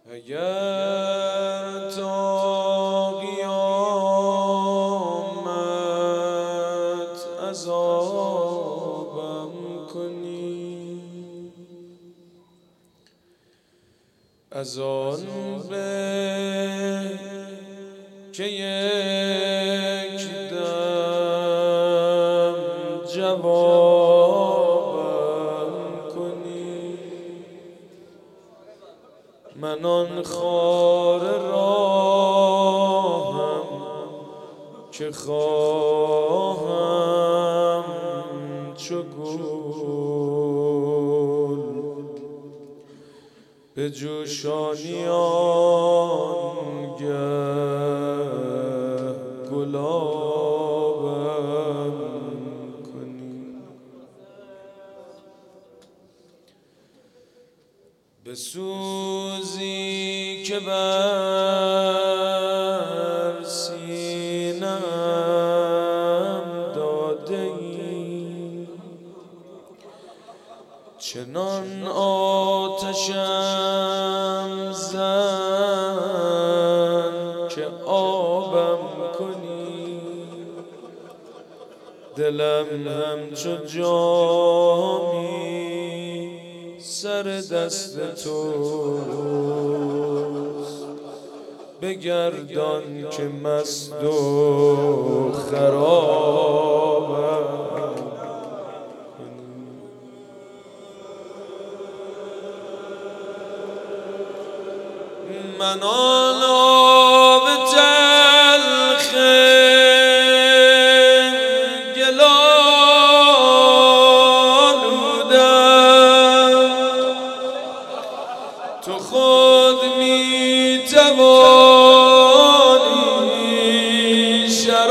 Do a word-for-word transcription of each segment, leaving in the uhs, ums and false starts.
اگر تا قیامت عذابم کنی، از آن به که یک دم جوابم کنی. من آن خار راهم که خواهم چو گل به جوشانی آنگه گلابم کنی. به سوزی که بر سینه‌ام داده ای، چنان آتشم زن که آبم کنی. دلم همچو جامی سر دست توست، بگردان که مست و خرابم. من آن آب تلخ تو خود می توانی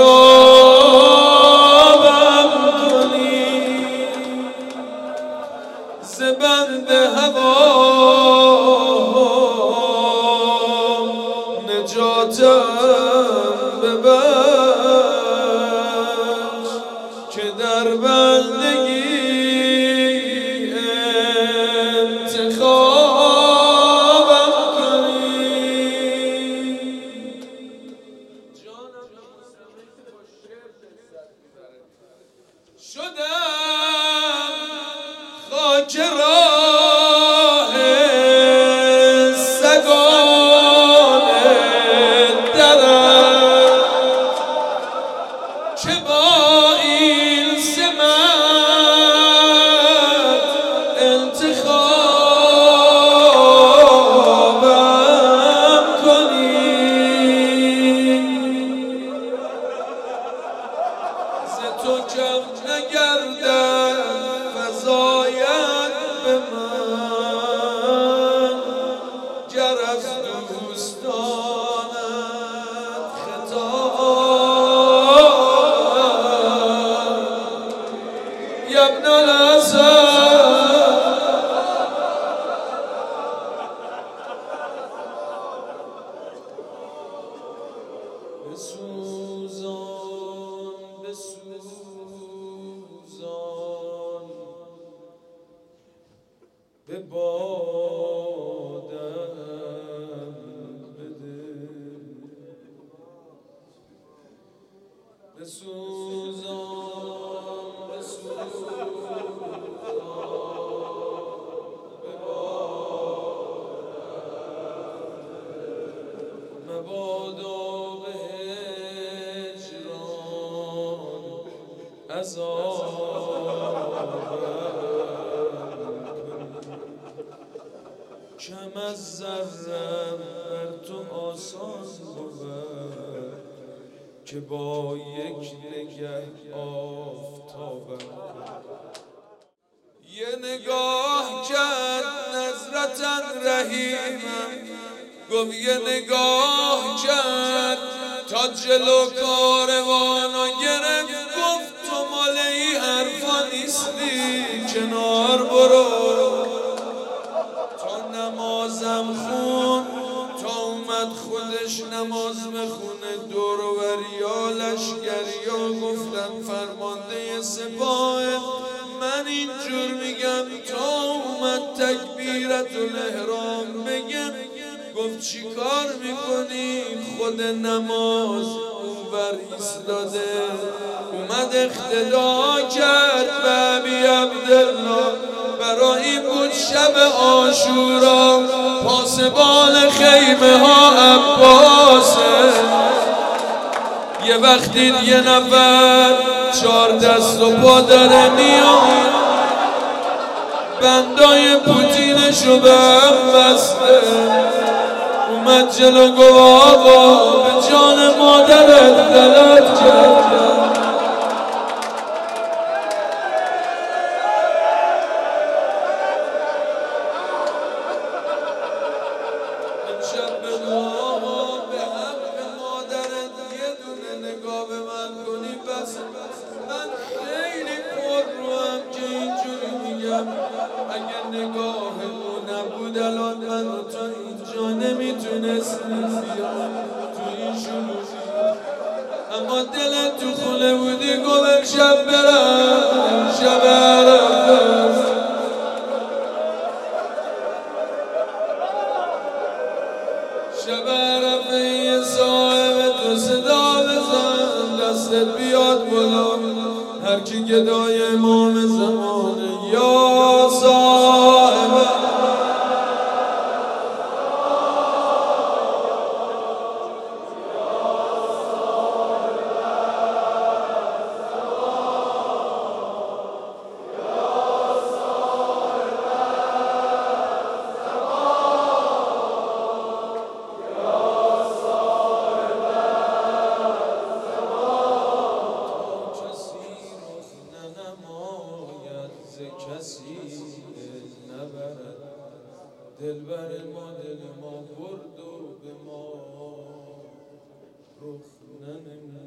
شرابم کنی. ز بند هوا نجاتم ببخش که در بندگی شدم خاک راه سگان درت که با این سمت انتخابم کنی. ز تو کم نگردد فزاید به من، گر از دوستانت خطابم. یا ابن الحسن بسوزان بسوزان به بادم بده. بسوزان بسوزان به بادم مبادا به هجران عذابم. کم از ذرم بر تو آسان بود که با یک نگه آفتابم. یه نگاه کرد نظرتاً رحیمم، گفت یه نگاه کرد تا جلو کاروانو گرفت، گفت تو مال این حرفا نیستی، کنار برو. تا نمازم خون، تا اومد خودش نماز بخونه، دور و بریا لشگریا گفتن فرمانده سپاه، من اینجور میگم تا اومد تکبیرت الاحرام بگه، گفت چی کار میکنی؟ خود نماز اونور ایستاده اومد اقتدا کرد به ابی عبدالله. برای این بود شب عاشورا پاسبان خیمه ها عباسه. یه وقتی یه نفر چار دست و پا داره میاد بندای پوتینشو به هم بسته اومد جلو گو آقا به جان مادرت غلط کرد. امشب به آقا به حق مادرت یه دونه نگاه به من کنی بس. من خیلی پر رو هم که اینجوری میگم اگه نگاه او نبود الان من تا اینجا نمیتونستیم بیام تو این شلوغی. اما دلت تو خونه بودی گل شب برم شب عرفه شب عرفه یه صاحب تو صدا بزن دستت بیاد بالا هر کی گدای امام زمانه یا صاحب کسی نبرد دلبر ما دل ما برد و به ما رخ ننمود.